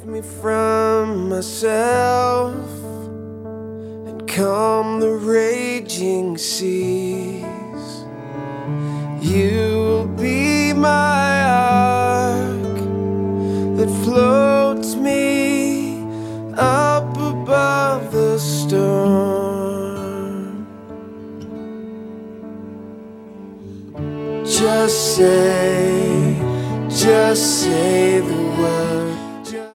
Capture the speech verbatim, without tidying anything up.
Save me from myself and calm the raging seas. You'll be my ark that floats me up above the storm. Just say, just say the word.